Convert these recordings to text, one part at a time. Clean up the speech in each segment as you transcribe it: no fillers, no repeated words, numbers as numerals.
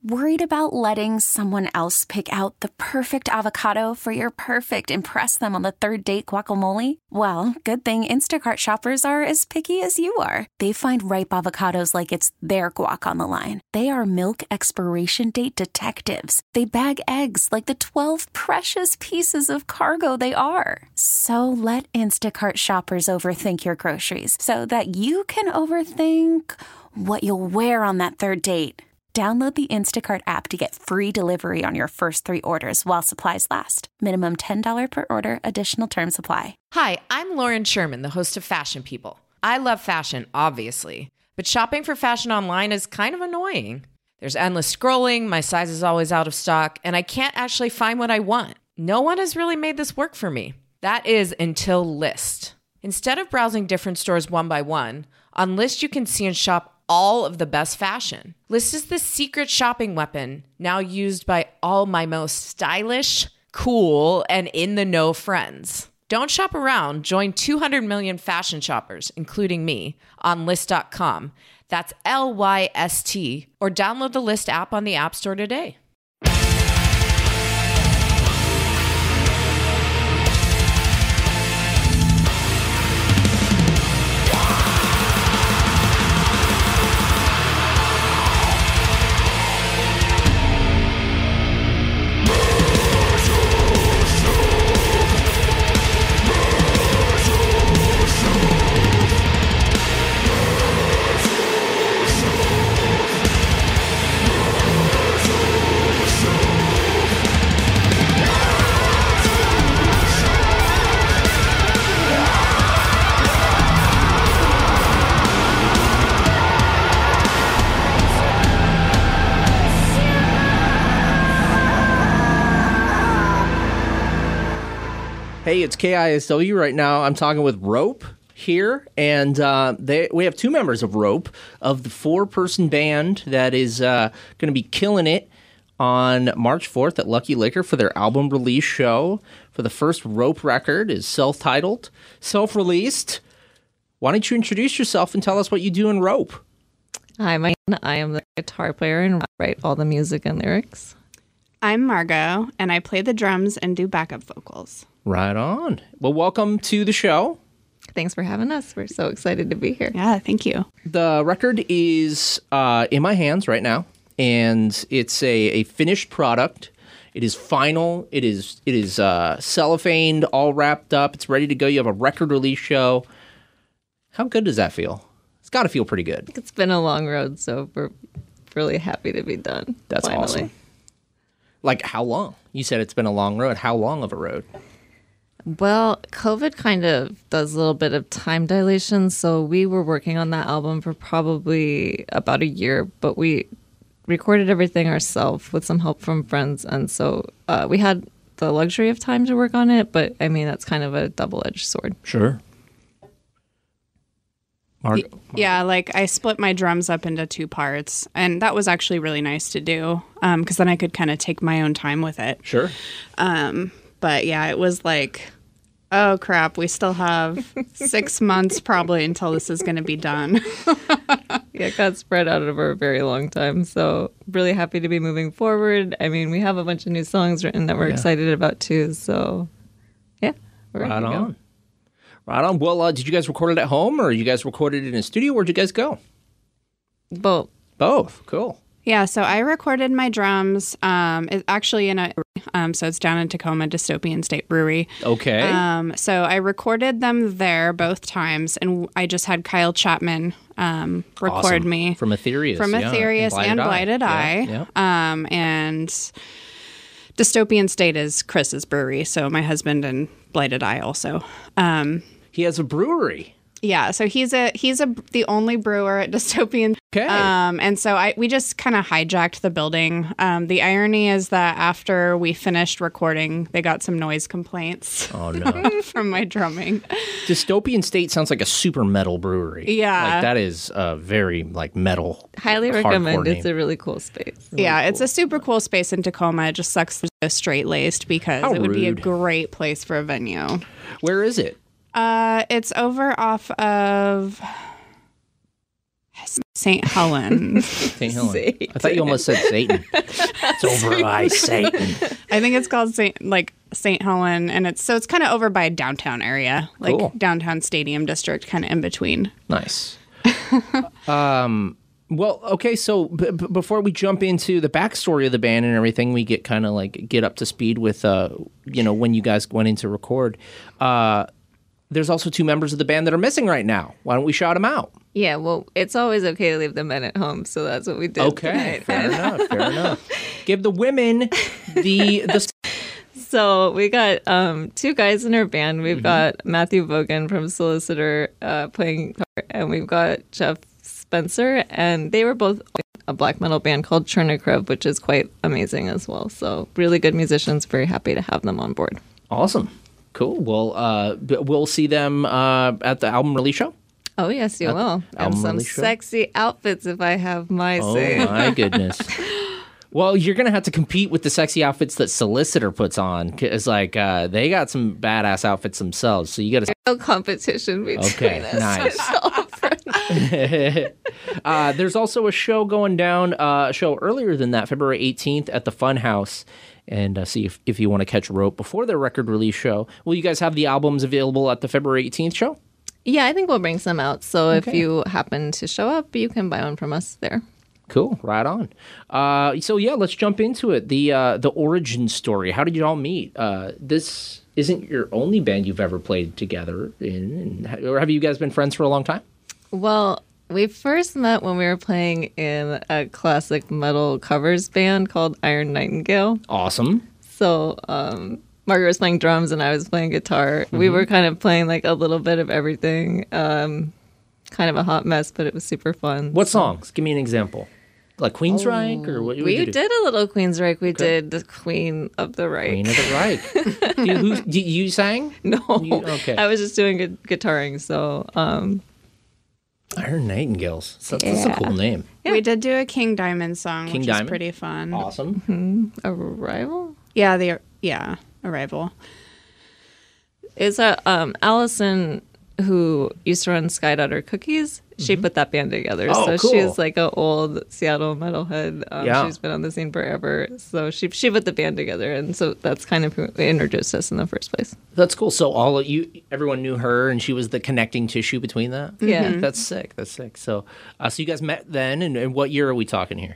Worried about letting someone else pick out the perfect avocado for your perfect impress them on the third date guacamole? Well, good thing Instacart shoppers are as picky as you are. They find ripe avocados like it's their guac on the line. They are milk expiration date detectives. They bag eggs like the 12 precious pieces of cargo they are. So let Instacart shoppers overthink your groceries so that you can overthink what you'll wear on that third date. Download the Instacart app to get free delivery on your first 3 orders while supplies last. Minimum $10 per order. Additional terms apply. Hi, I'm Lauren Sherman, the host of Fashion People. I love fashion, obviously, but shopping for fashion online is kind of annoying. There's endless scrolling, my size is always out of stock, and I can't actually find what I want. No one has really made this work for me. That is until Lyst. Instead of browsing different stores one by one, on Lyst you can see and shop all of the best fashion. Lyst is the secret shopping weapon now used by all my most stylish, cool, and in-the-know friends. Don't shop around. Join 200 million fashion shoppers, including me, on Lyst.com. That's Lyst, or download the Lyst app on the App Store today. Hey, it's KISW right now. I'm talking with Rope here, and we have 2 members of Rope, of the 4-person band that is going to be killing it on March 4th at Lucky Liquor for their album release show. For the first Rope record is self-titled, self-released. Why don't you introduce yourself and tell us what you do in Rope? Hi, I am the guitar player and write all the music and lyrics. I'm Margot, and I play the drums and do backup vocals. Right on. Well, welcome to the show. Thanks for having us. We're so excited to be here. Yeah, thank you. The record is in my hands right now, and it's a finished product. It is final. It is cellophaned, all wrapped up. It's ready to go. You have a record release show. How good does that feel? It's got to feel pretty good. It's been a long road, so we're really happy to be done. That's finally. Awesome. Like, how long? You said it's been a long road. How long of a road? Well, COVID kind of does a little bit of time dilation, so we were working on that album for probably about a year, but we recorded everything ourselves with some help from friends, and so we had the luxury of time to work on it, but I mean, that's kind of a double-edged sword. Sure. Yeah, like I split my drums up into 2 parts, and that was actually really nice to do, because then I could kind of take my own time with it. Sure. But yeah, it was like, oh crap, we still have 6 months probably until this is going to be done. Yeah, it got spread out over a very long time, so really happy to be moving forward. I mean, we have a bunch of new songs written that we're excited about too, so yeah. We're Right ready to on. go. Right on. Well, did you guys record it at home, or you guys recorded it in a studio? Where'd you guys go? Both. Both. Cool. Yeah, so I recorded my drums. It's actually in a so it's down in Tacoma, Dystopian State Brewery. Okay. So I recorded them there both times, and I just had Kyle Chapman record Awesome. me From Aetherius. from Aetherius and Blighted Eye. Yeah. And Dystopian State is Chris's brewery, so my husband and Blighted Eye also. He has a brewery. Yeah, so he's the only brewer at Dystopian. Okay. And so we just kind of hijacked the building. The irony is that after we finished recording, they got some noise complaints. Oh no. From my drumming. Dystopian State sounds like a super metal brewery. Yeah. Like that is very like metal. Highly hardcore recommend. name. It's a really cool space. Yeah, it's a super cool space in Tacoma. It just sucks they're straight laced because How it would be a rude. great place for a venue. Where is it? It's over off of St. Helen. St. Helen. I thought you almost said Satan. It's over by Satan. I think it's called St. Helen, and it's kind of over by downtown area, like Cool. downtown Stadium District, kind of in between. Nice. Well, okay, so before we jump into the backstory of the band and everything, we get kind of like get up to speed with, when you guys went in to record. There's also two members of the band that are missing right now. Why don't we shout them out? Yeah, well, it's always okay to leave the men at home, so that's what we did. Okay, tonight. fair enough. Give the women the So we got two guys in our band. We've got Matthew Vogan from Solicitor playing guitar, and we've got Jeff Spencer, and they were both a black metal band called Chernikov, which is quite amazing as well. So really good musicians. Very happy to have them on board. Awesome. Cool. Well, we'll see them at the album release show. Oh, yes, you will. And album some release show? sexy outfits, if I have my say. Oh, my goodness. Well, you're going to have to compete with the sexy outfits that Solicitor puts on. Because, they got some badass outfits themselves. So you got to... No competition between Okay, us. nice. It's all friendly. There's also a show going down, a show earlier than that, February 18th at the Funhouse. And see if you want to catch Rope before their record release show. Will you guys have the albums available at the February 18th show? Yeah, I think we'll bring some out. So if you happen to show up, you can buy one from us there. Cool, right on. So yeah, let's jump into it. The origin story. How did you all meet? This isn't your only band you've ever played together in, or have you guys been friends for a long time? Well, we first met when we were playing in a classic metal covers band called Iron Nightingale. Awesome. So Margaret was playing drums and I was playing guitar. We were kind of playing like a little bit of everything. Kind of a hot mess, but it was super fun. What songs? Give me an example. Like Queensryche or what? We did a little Queensryche. We did the Queen of the Reich. Queen of the Reich. You sang? No, Okay. I was just doing guitaring. So Iron Nightingales. That's a cool name. We did do a King Diamond song, King which Diamond? is pretty fun. Awesome. Arrival. Yeah, Arrival. It's Allison, who used to run Sky Daughter Cookies. She put that band together. Oh, so cool. she's like an old Seattle metalhead. Yeah. She's been on the scene forever. So she put the band together, and so that's kind of who introduced us in the first place. That's cool. So everyone knew her, and she was the connecting tissue between that. Yeah. That's sick. So, so you guys met then, and what year are we talking here?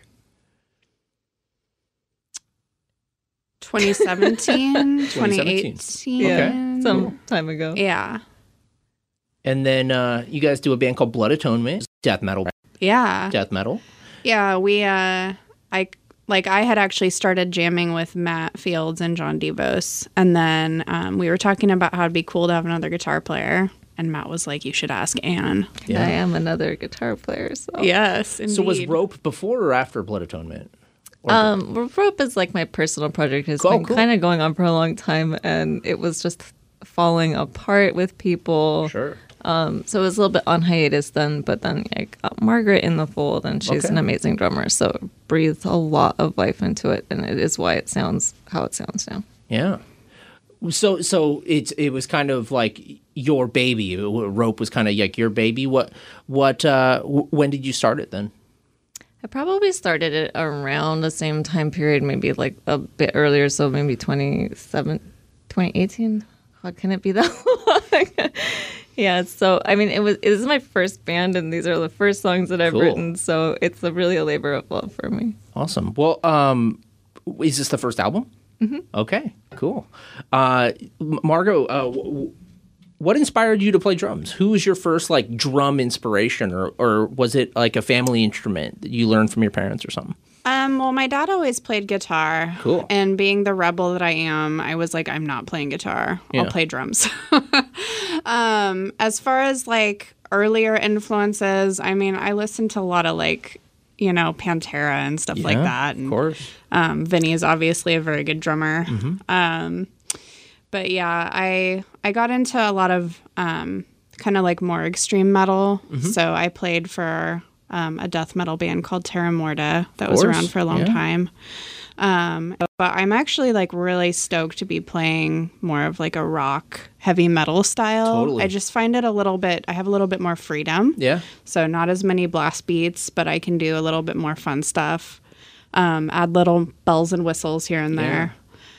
2017, 2018. Okay. Some time ago. Yeah. And then you guys do a band called Blood Atonement, death metal. Yeah. Death metal. Yeah, we I had actually started jamming with Matt Fields and John Devos, and then we were talking about how it'd be cool to have another guitar player, and Matt was like, "You should ask Anne." Yeah. I am another guitar player. So Yes, indeed. So was Rope before or after Blood Atonement? Rope is like my personal project. It's Oh, been cool. kind of going on for a long time, and it was just falling apart with people. Sure. So it was a little bit on hiatus then, but then I got Margaret in the fold, and she's Okay. an amazing drummer. So it breathed a lot of life into it, and it is why it sounds how it sounds now. Yeah. So it was kind of like your baby. Rope was kind of like your baby. When did you start it then? I probably started it around the same time period, maybe like a bit earlier, so maybe 2018. God, can it be that long? Yeah, so I mean, it is my first band, and these are the first songs that I've Cool. written, so it's really a labor of love for me. Awesome. Well, is this the first album? Mm-hmm. Okay, cool. Margot, what inspired you to play drums? Who was your first like drum inspiration, or was it like a family instrument that you learned from your parents or something? Well, my dad always played guitar. Cool. And being the rebel that I am, I was like, I'm not playing guitar. Yeah. I'll play drums. As far as like earlier influences, I mean, I listened to a lot of like, Pantera and stuff like that. And, Of course. Vinny is obviously a very good drummer. Mm-hmm. But yeah, I got into a lot of kind of like more extreme metal. Mm-hmm. So I played for a death metal band called Terra Morta that was course, around for a long yeah. time. But I'm actually like really stoked to be playing more of like a rock heavy metal style. Totally. I just find it I have a little bit more freedom. Yeah. So not as many blast beats, but I can do a little bit more fun stuff. Add little bells and whistles here and there.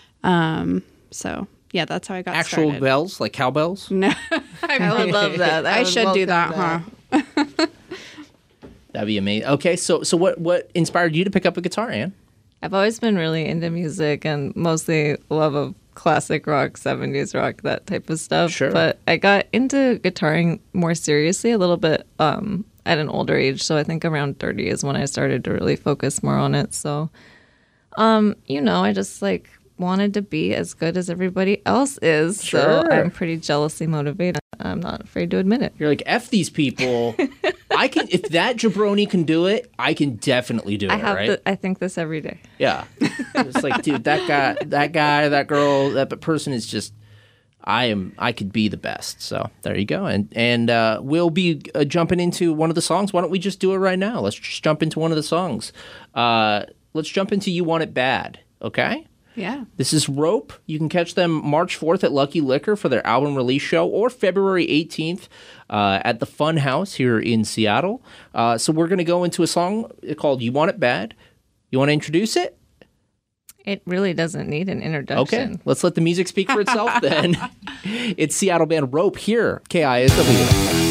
So yeah, that's how I got Actual started. bells, like cowbells? No, I would love that. I should do that, huh? That'd be amazing. Okay, so what inspired you to pick up a guitar, Anne? I've always been really into music and mostly love of classic rock, 70s rock, that type of stuff. Sure. But I got into guitaring more seriously a little bit at an older age. So I think around 30 is when I started to really focus more on it. So, I just like wanted to be as good as everybody else is. So Sure. I'm pretty jealously motivated. I'm not afraid to admit it. You're like, F these people. I can, if that jabroni can do it, I can definitely do it, right? I think this every day. Yeah. It's like, dude, that girl, that person is just, I could be the best. So there you go. And we'll be jumping into one of the songs. Why don't we just do it right now? Let's just jump into one of the songs. Let's jump into You Want It Bad. Okay? Yeah. This is Rope. You can catch them March 4th at Lucky Liquor for their album release show, or February 18th at the Fun House here in Seattle. So we're going to go into a song called You Want It Bad. You want to introduce it? It really doesn't need an introduction. Okay, let's let the music speak for itself then. It's Seattle band Rope here, KISW.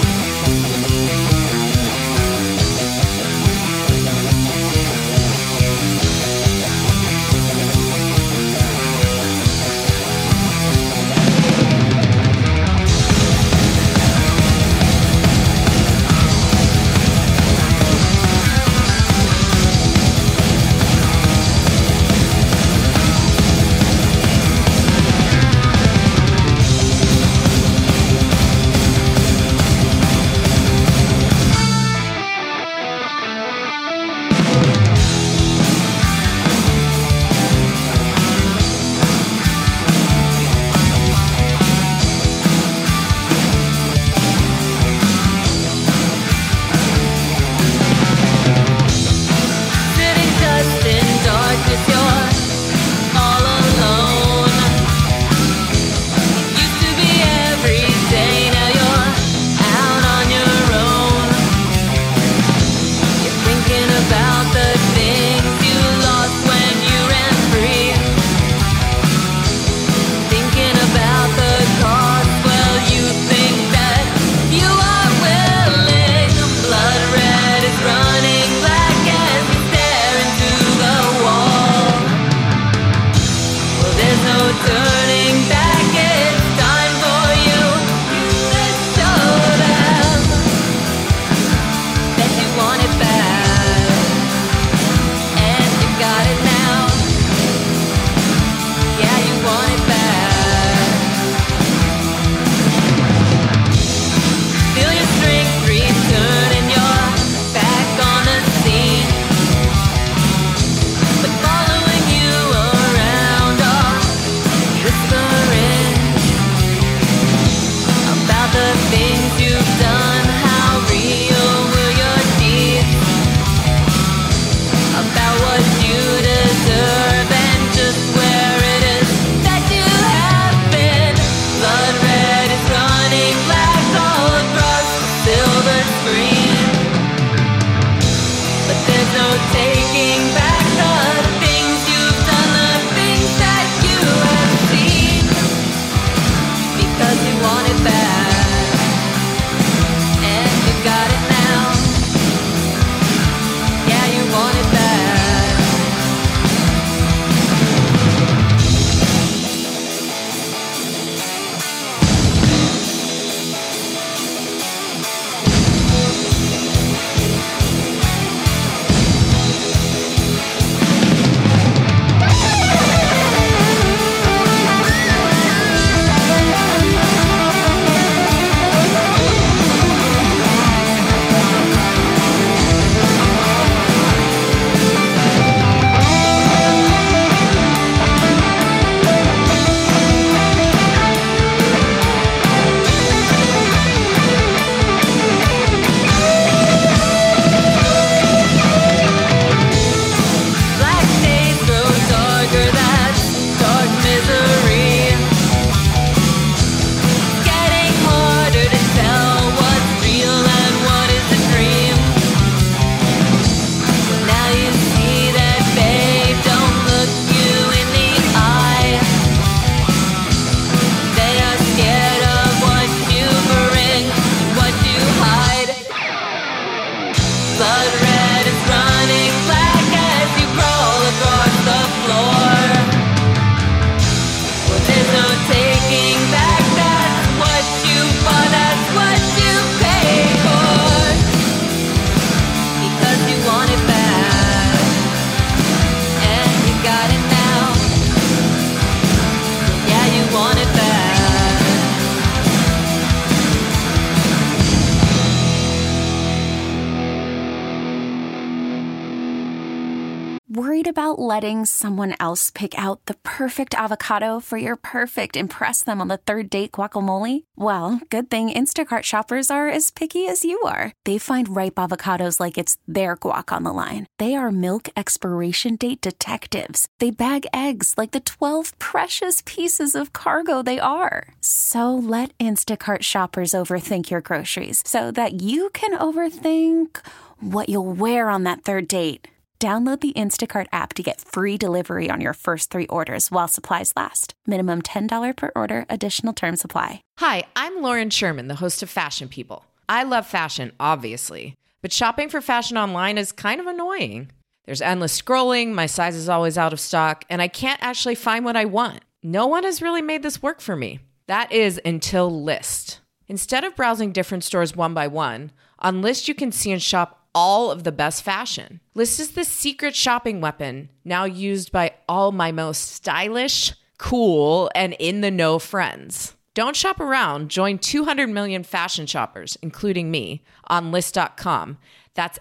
about letting someone else pick out the perfect avocado for your perfect impress them on the third date guacamole? Well, good thing Instacart shoppers are as picky as you are. They find ripe avocados like it's their guac on the line. They are milk expiration date detectives. They bag eggs like the 12 precious pieces of cargo they are. So let Instacart shoppers overthink your groceries so that you can overthink what you'll wear on that third date. Download the Instacart app to get free delivery on your first 3 orders while supplies last. Minimum $10 per order. Additional terms apply. Hi, I'm Lauren Sherman, the host of Fashion People. I love fashion, obviously, but shopping for fashion online is kind of annoying. There's endless scrolling, my size is always out of stock, and I can't actually find what I want. No one has really made this work for me. That is until Lyst. Instead of browsing different stores one by one, on Lyst you can see and shop all of the best fashion. Lyst is the secret shopping weapon now used by all my most stylish, cool, and in-the-know friends. Don't shop around. Join 200 million fashion shoppers, including me, on Lyst.com. That's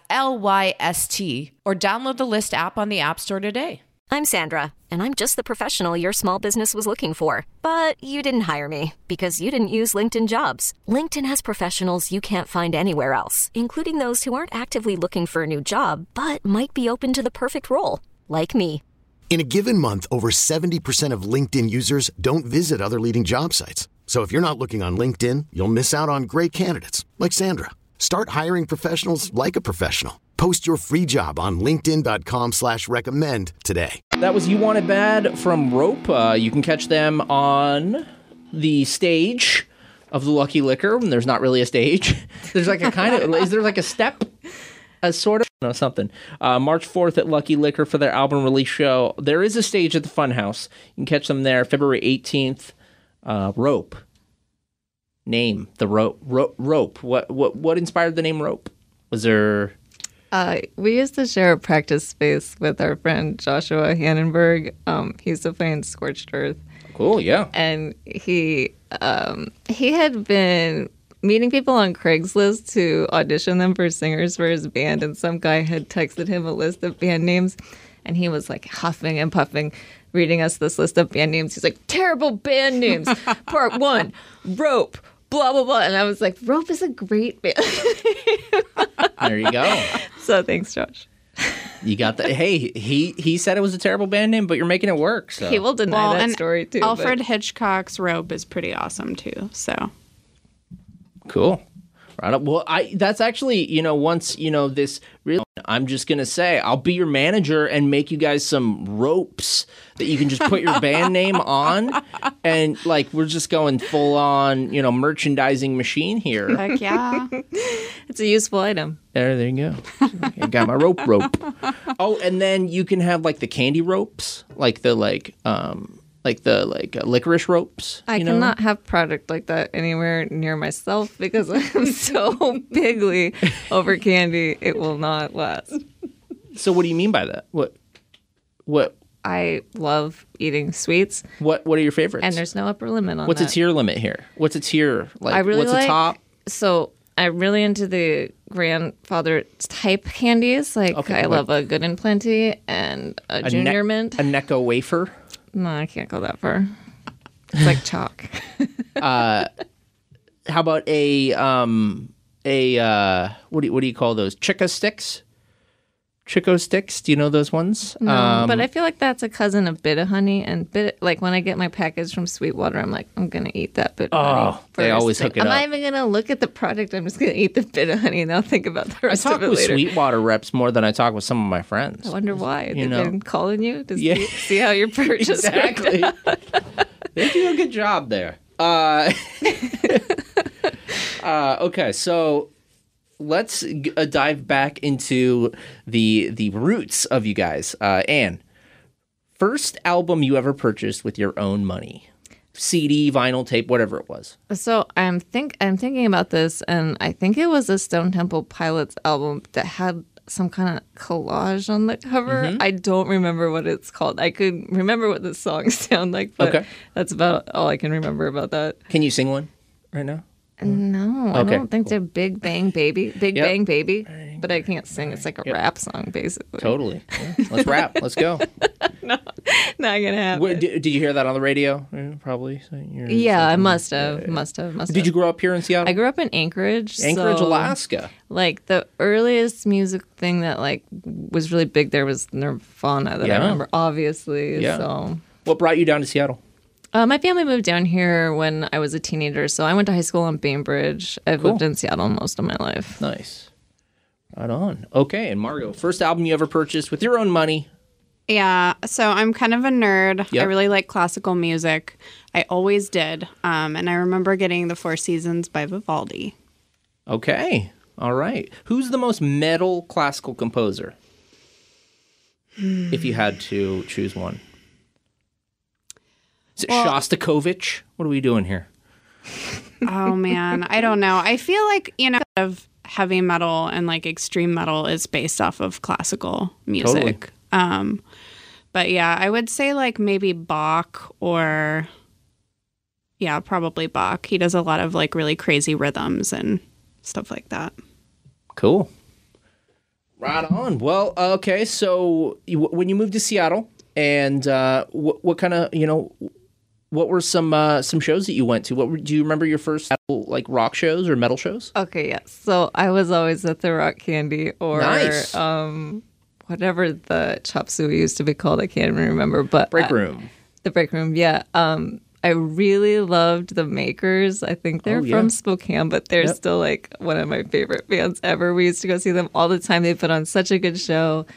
Lyst, or download the Lyst app on the App Store today. I'm Sandra, and I'm just the professional your small business was looking for. But you didn't hire me because you didn't use LinkedIn Jobs. LinkedIn has professionals you can't find anywhere else, including those who aren't actively looking for a new job, but might be open to the perfect role, like me. In a given month, over 70% of LinkedIn users don't visit other leading job sites. So if you're not looking on LinkedIn, you'll miss out on great candidates like Sandra. Start hiring professionals like a professional. Post your free job on linkedin.com/recommend today. That was You Want It Bad from Rope. You can catch them on the stage of the Lucky Liquor. There's not really a stage. There's like a kind of, is there like a step? A sort of, no, something. March 4th at Lucky Liquor for their album release show. There is a stage at the Funhouse. You can catch them there February 18th. Rope. Name, the Rope. Rope. What inspired the name Rope? Was there... We used to share a practice space with our friend Joshua Hannenberg. He used to play in Scorched Earth. Cool, yeah. And he had been meeting people on Craigslist to audition them for singers for his band, and some guy had texted him a list of band names, and he was like huffing and puffing, reading us this list of band names. He's like, terrible band names. Part 1, Rope. Blah, blah, blah. And I was like, Rope is a great band. There you go. So thanks, Josh. You got that. Hey, he said it was a terrible band name, but you're making it work. So. He will deny that and story, too. Alfred Hitchcock's Rope is pretty awesome, too. So Cool. Right up. Well, that's actually, once, this really, I'm just going to say, I'll be your manager and make you guys some ropes that you can just put your band name on. And like, we're just going full on, merchandising machine here. heck yeah. It's a useful item. There you go. I got my rope. Oh, and then you can have like the candy ropes, like the licorice ropes. I cannot have product like that anywhere near myself because I'm so bigly over candy. It will not last. So what do you mean by that? What? I love eating sweets. What are your favorites? And there's no upper limit on What's that. a tier limit here? What's a tier? Like, I really what's a top? So I'm really into the grandfather type candies. Like I love a Good and Plenty and a Junior Mint. A Necco wafer? No, I can't go that far. It's like chalk. How about a what do you call those? Chico sticks? Chico sticks? Do you know those ones? No, but I feel like that's a cousin of Bit of Honey, and like when I get my package from Sweetwater, I'm like, I'm gonna eat that Bit of Honey. They always hook it up. I'm not even gonna look at the product. I'm just gonna eat the Bit of Honey, and I'll think about the rest I of talk it with later. Sweetwater reps more than I talk with some of my friends. I wonder why. They've know. been calling you to Yeah. see how your purchase Exactly. They do a good job there. Okay, so let's dive back into the roots of you guys. Anne, first album you ever purchased with your own money? CD, vinyl, tape, whatever it was. So I'm thinking about this, and I think it was a Stone Temple Pilots album that had some kind of collage on the cover. Mm-hmm. I don't remember what it's called. I could remember what the songs sound like, but Okay. that's about all I can remember about that. Can you sing one right now? No, I Okay, don't think they're Big Bang Baby. Big Yep. Bang Baby. But I can't sing. It's like a rap song, basically. Totally. Yeah. Let's rap. Let's go. Not gonna happen. Did you hear that on the radio? Probably. So Yeah, I must have. Must have. Did you grow up here in Seattle? I grew up in Anchorage. Anchorage, so, Alaska. Like the earliest music thing that like was really big there was Nirvana that I remember, obviously. Yeah. So What brought you down to Seattle? my family moved down here when I was a teenager, so I went to high school on Bainbridge. I've lived in Seattle most of my life. Nice. Right on. Okay, and Margot, first album you ever purchased with your own money? Yeah, so I'm kind of a nerd. Yep. I really like classical music. I always did. And I remember getting The Four Seasons by Vivaldi. Okay. All right. Who's the most metal classical composer? If you had to choose one. Is it Shostakovich? What are we doing here? Oh, man. I don't know. I feel like, of heavy metal and like extreme metal is based off of classical music. But yeah, I would say like maybe Bach or probably Bach. He does a lot of like really crazy rhythms and stuff like that. Cool. Right on. Well, okay. So when you moved to Seattle, and what kind of what were some shows that you went to? Do you remember your first like rock shows or metal shows? Okay, yes. So I was always at the Rock Candy or Nice. Whatever the chop suey used to be called. I can't even remember. But Break Room. The Break Room, yeah. I really loved the Makers. I think they're from Spokane, but they're still like one of my favorite bands ever. We used to go see them all the time. They put on such a good show.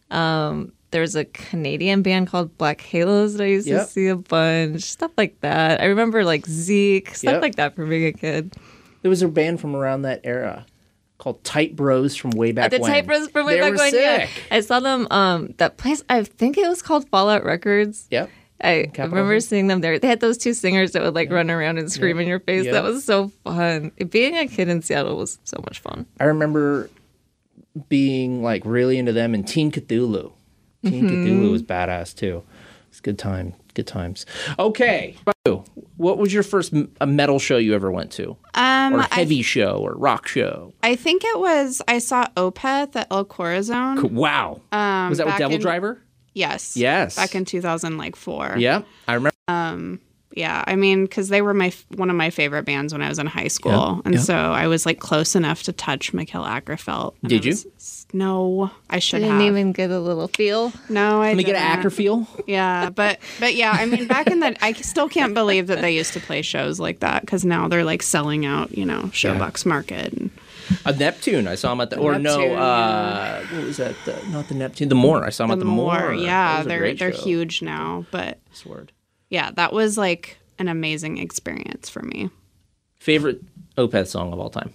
There's a Canadian band called Black Halos that I used to see a bunch. Stuff like that. I remember like Zeke, stuff like that from being a kid. There was a band from around that era called Tight Bros from way back when. The Tight Bros from way back when, yeah. I saw them, that place, I think it was called Fallout Records. Yep. I remember seeing them there. They had those two singers that would like run around and scream in your face. That was so fun. Being a kid in Seattle was so much fun. I remember being like really into them and Teen Cthulhu. Teen Cthulhu was badass too. It's good time. Good times. Okay. What was your first metal show you ever went to? Or heavy show or rock show? I think it was, I saw Opeth at El Corazon. Cool. Wow. Was that with Devil Driver? Yes. Yes. Back in 2004. Yeah, I remember. Yeah, I mean, because they were one of my favorite bands when I was in high school. And so I was like close enough to touch Mikhail Ackerfeld. Did you? No, I should have. Didn't even get a little feel? No, I didn't. Let me get an Acker feel? Yeah, but yeah, I mean, back in I still can't believe that they used to play shows like that because now they're like selling out, Showbox Market. And, Neptune. I saw him at the, or Neptune, what was that? Not the Neptune, the Moore. I saw him at the Moore. Yeah, That was a great they're show. huge now, but Sword. yeah, that was like an amazing experience for me. Favorite Opeth song of all time?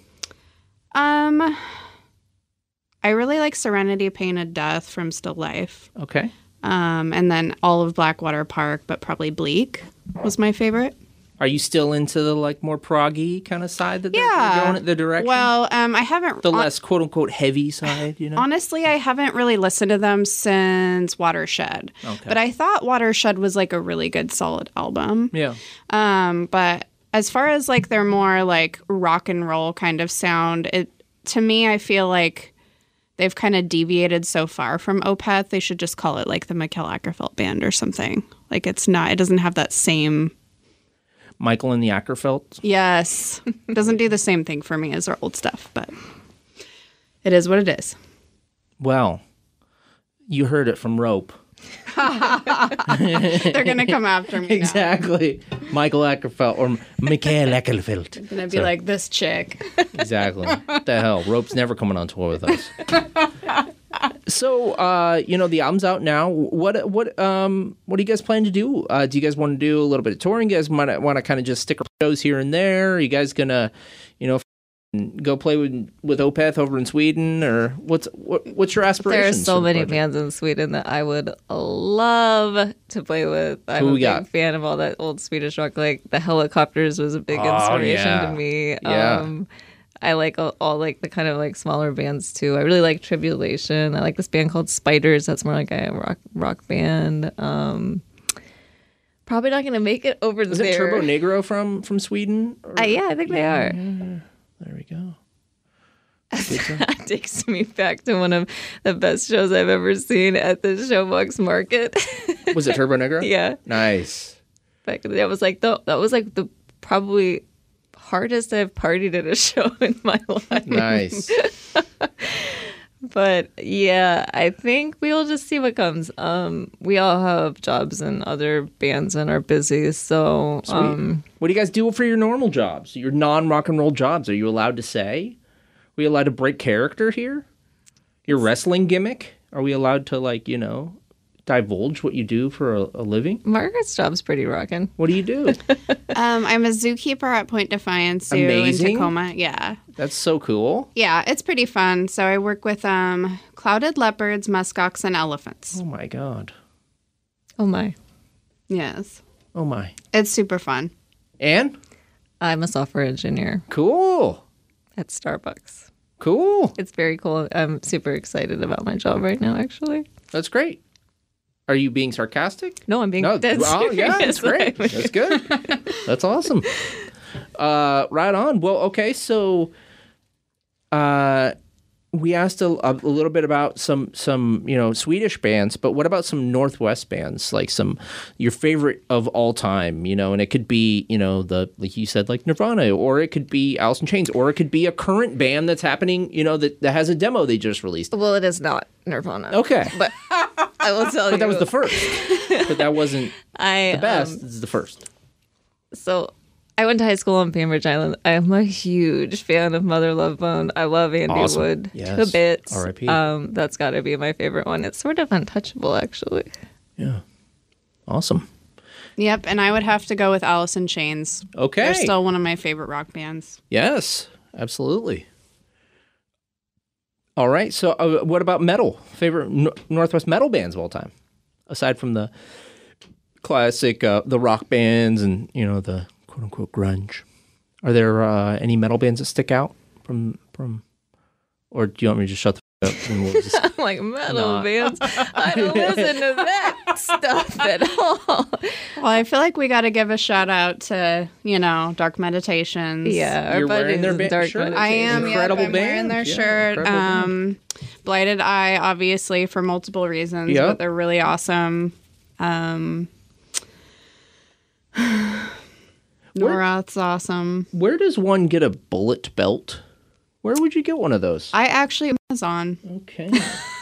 I really like Serenity, Painted Death from Still Life. Okay. And then all of Blackwater Park, but probably Bleak was my favorite. Are you still into the like more proggy kind of side that they're going in the direction? Well, I haven't the less quote unquote heavy side, Honestly, I haven't really listened to them since Watershed. Okay. But I thought Watershed was like a really good solid album. Yeah. But as far as like their more like rock and roll kind of sound, to me I feel like they've kind of deviated so far from Opeth. They should just call it like the Mikhail Ackerfeld Band or something. Like it doesn't have that same Michael and the Ackerfelds? Yes. It doesn't do the same thing for me as their old stuff, but it is what it is. Well, you heard it from Rope. They're going to come after me Exactly. now. Michael Ackerfeld or Mikhail Ackerfeld. They're going to be like, this chick. Exactly. What the hell? Rope's never coming on tour with us. So, the album's out now. What do you guys plan to do? Do you guys want to do a little bit of touring? You guys want to kind of just stick shows here and there? Are you guys gonna, go play with Opeth over in Sweden, or what's your aspirations? There are so many bands in Sweden that I would love to play with. I'm a big fan of all that old Swedish rock. Like the Helicopters was a big inspiration to me. Yeah. I like all like the kind of like smaller bands too. I really like Tribulation. I like this band called Spiders. That's more like a rock band. probably not going to make it over Is there. it Turbo Negro from Sweden? Or- Yeah, I think they are. There we go. That takes me back to one of the best shows I've ever seen at the Showbox Market. Was it Turbo Negro? Yeah. Nice. That was like the probably hardest I've partied at a show in my life. Nice. But yeah, I think we'll just see what comes. We all have jobs in other bands and are busy, so What do you guys do for your normal jobs? Your non-rock and roll jobs? Are you allowed to say? Are we allowed to break character here? Your wrestling gimmick? Are we allowed to divulge what you do for a living? Margaret's job's pretty rockin'. What do you do? I'm a zookeeper at Point Defiance Zoo Amazing. in Tacoma. Yeah. That's so cool. Yeah, it's pretty fun. So I work with clouded leopards, muskox, and elephants. Oh my God. Oh my. Yes. Oh my. It's super fun. And? I'm a software engineer Cool. at Starbucks. Cool. It's very cool. I'm super excited about my job right now, actually. That's great. Are you being sarcastic? No, I'm being dead Oh, yeah, serious. that's great. That's good. That's awesome. Right on. Well, okay, so we asked a little bit about some Swedish bands, but what about some Northwest bands, like your favorite of all time, and it could be, like you said, like Nirvana, or it could be Alice in Chains, or it could be a current band that's happening, that has a demo they just released. Well, it is not Nirvana. Okay. But I will tell you. But that was the first. But that wasn't the best. This is the first. So I went to high school on Bainbridge Island. I'm a huge fan of Mother Love Bone. I love Andy Awesome. Wood Yes. to bits. R.I.P. That's got to be my favorite one. It's sort of untouchable, actually. Yeah. Awesome. Yep, and I would have to go with Alice in Chains. Okay. They're still one of my favorite rock bands. Yes, absolutely. All right. So, what about metal? Favorite Northwest metal bands of all time, aside from the classic, the rock bands and the quote unquote grunge. Are there any metal bands that stick out from? Or do you want me to just shut the f- up and we'll just? I'm like, metal bands. I don't listen to that stuff at all. Well, I feel like we got to give a shout out to, Dark Meditations. Yeah, our You're wearing buddies their in Dark shirt? Meditation. I am. Incredible I'm wearing band. their Yeah, shirt. incredible band. Blighted Eye, obviously, for multiple reasons, Yep. but they're really awesome. Norath's awesome. Where does one get a bullet belt? Where would you get one of those? I actually Amazon. Okay.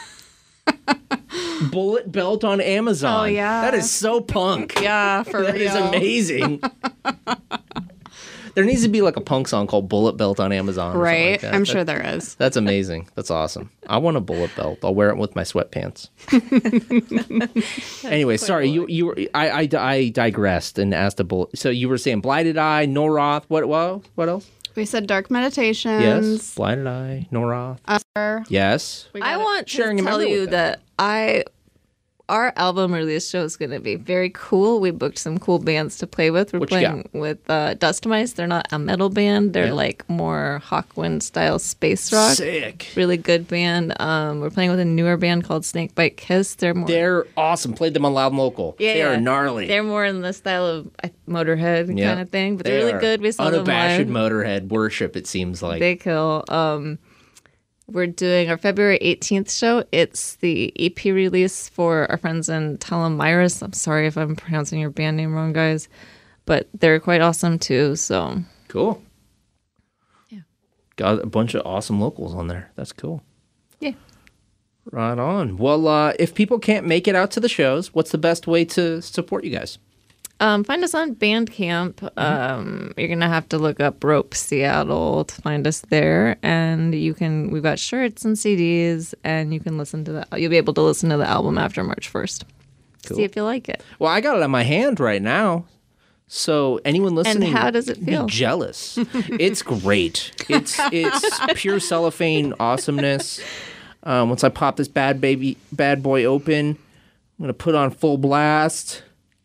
Bullet belt on Amazon. Oh, yeah. That is so punk. Yeah, for That real. is amazing. There needs to be like a punk song called Bullet Belt on Amazon. or something Right? like that. I'm sure there is. That's amazing. That's awesome. I want a bullet belt. I'll wear it with my sweatpants. Anyway, sorry. You were, I digressed and asked a bullet. So you were saying Blighted Eye, Noroth. What else? We said Dark Meditations. Yes. Blighted Eye, Noroth. Yes. I want Sharing to a tell memory you with that our album release show is going to be very cool. We booked some cool bands to play with. We're What you playing with Dust Mice. They're not a metal band. They're like more Hawkwind style space rock. Sick. Really good band. We're playing with a newer band called Snakebite Kiss. They're awesome. Played them on Loud and Local. They are gnarly. They're more in the style of Motorhead Yeah. kind of thing, but They they're really are good. We saw them unabashed live. Motorhead worship, it seems like. They kill. We're doing our February 18th show. It's the EP release for our friends in Telemiris. I'm sorry if I'm pronouncing your band name wrong, guys, but they're quite awesome too. So Cool. Yeah. Got a bunch of awesome locals on there. That's cool. yeah. Right on. Well, if people can't make it out to the shows, what's the best way to support you guys? Find us on Bandcamp. You're gonna have to look up Rope Seattle to find us there, and we've got shirts and CDs, and you can you'll be able to listen to the album after March 1st. See if you like it. Well, I got it on my hand right now. So anyone listening, how does it feel? Be jealous. It's great. It's pure cellophane awesomeness. Once I pop this bad boy open, I'm gonna put on full blast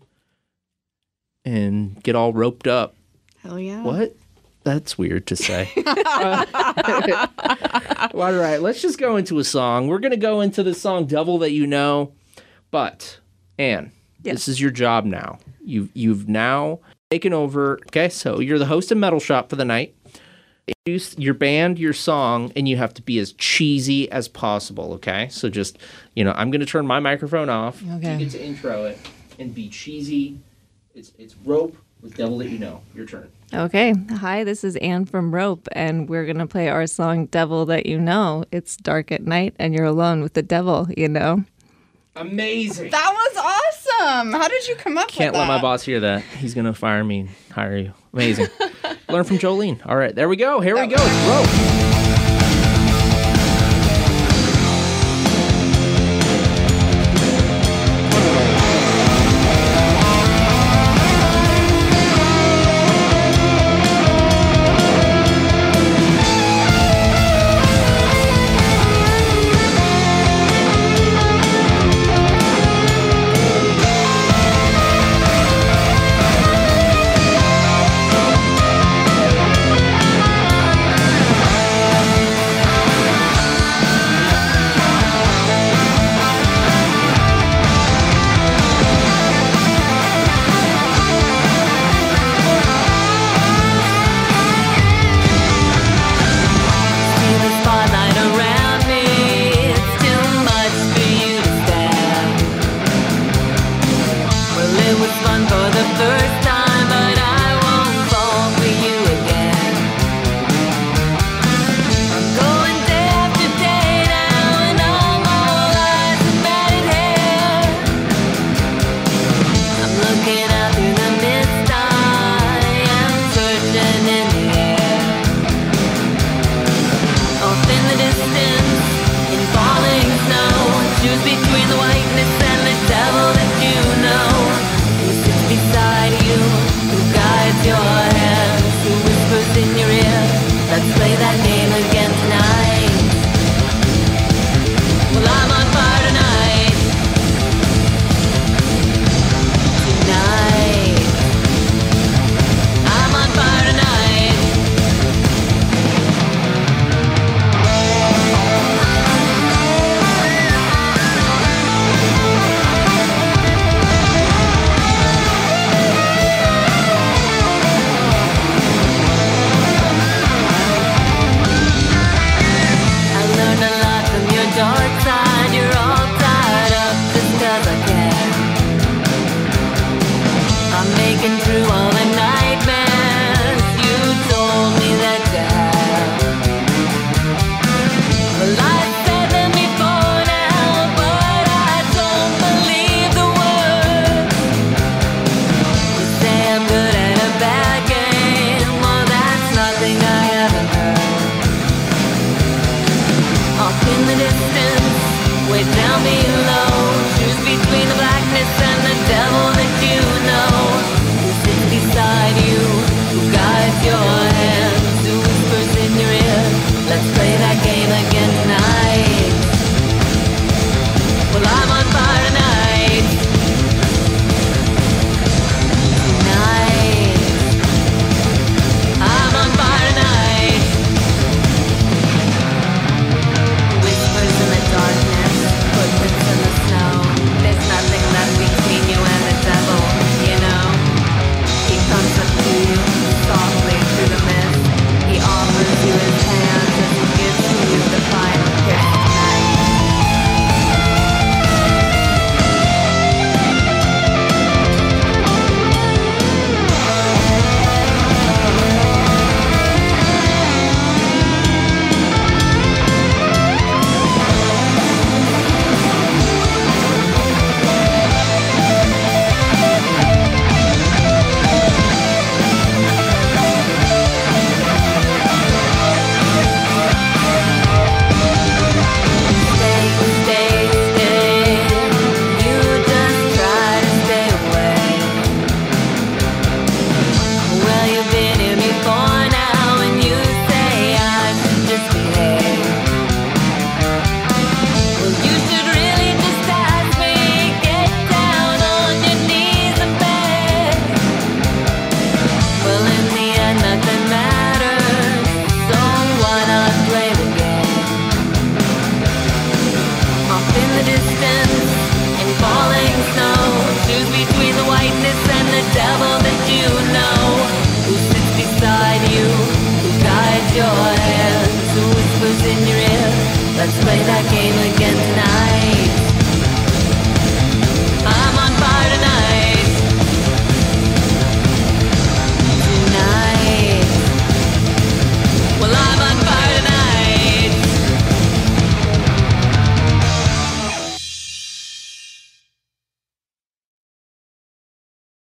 and get all roped up. Hell yeah. What? That's weird to say. All right, let's just go into a song. We're going to go into the song Devil That You Know. But, Anne, this is your job now. You've now taken over. Okay, so you're the host of Metal Shop for the night. Introduce your band, your song, and you have to be as cheesy as possible, okay? So just, I'm going to turn my microphone off. Okay. You get to intro it and be cheesy. It's Rope with Devil That You Know. Your turn. Okay. Hi, this is Anne from Rope, and we're going to play our song Devil That You Know. It's dark at night, and you're alone with the devil, Amazing. That was awesome. How did you come up Can't with that? let my boss hear that. He's going to fire me and hire you. Amazing. Learn from Jolene. All right, there we go. Here we go. It's Rope.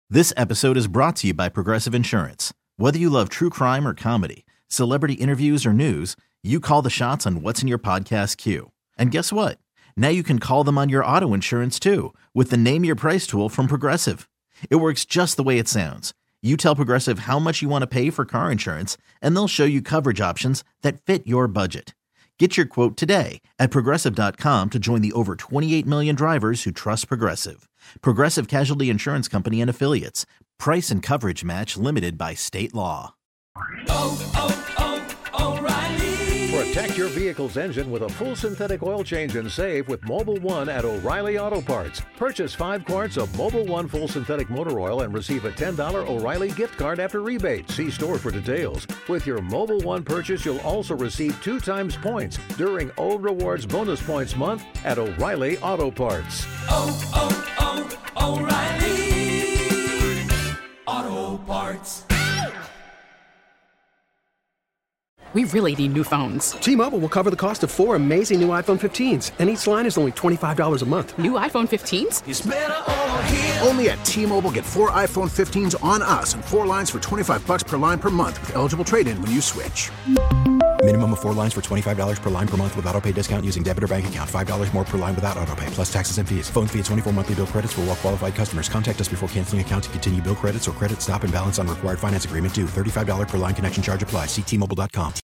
This episode is brought to you by Progressive Insurance. Whether you love true crime or comedy, celebrity interviews or news, you call the shots on what's in your podcast queue. And guess what? Now you can call them on your auto insurance too with the Name Your Price tool from Progressive. It works just the way it sounds. You tell Progressive how much you want to pay for car insurance, and they'll show you coverage options that fit your budget. Get your quote today at Progressive.com to join the over 28 million drivers who trust Progressive. Progressive Casualty Insurance Company and Affiliates. Price and coverage match limited by state law. O'Reilly. Protect your vehicle's engine with a full synthetic oil change and save with Mobil 1 at O'Reilly Auto Parts. Purchase 5 quarts of Mobil 1 full synthetic motor oil and receive a $10 O'Reilly gift card after rebate. See store for details. With your Mobil 1 purchase, you'll also receive 2 times points during O Rewards Bonus Points Month at O'Reilly Auto Parts. O'Reilly Auto Parts. We really need new phones. T-Mobile will cover the cost of 4 amazing new iPhone 15s, and each line is only $25 a month. New iPhone 15s? It's better over here. Only at T-Mobile, get 4 iPhone 15s on us and 4 lines for $25 per line per month with eligible trade-in when you switch. Minimum of 4 lines for $25 per line per month with autopay discount using debit or bank account. $5 more per line without autopay, plus taxes and fees. Phone fee at 24 monthly bill credits for well-qualified customers. Contact us before canceling account to continue bill credits or credit stop and balance on required finance agreement due. $35 per line connection charge applies. See T-Mobile.com.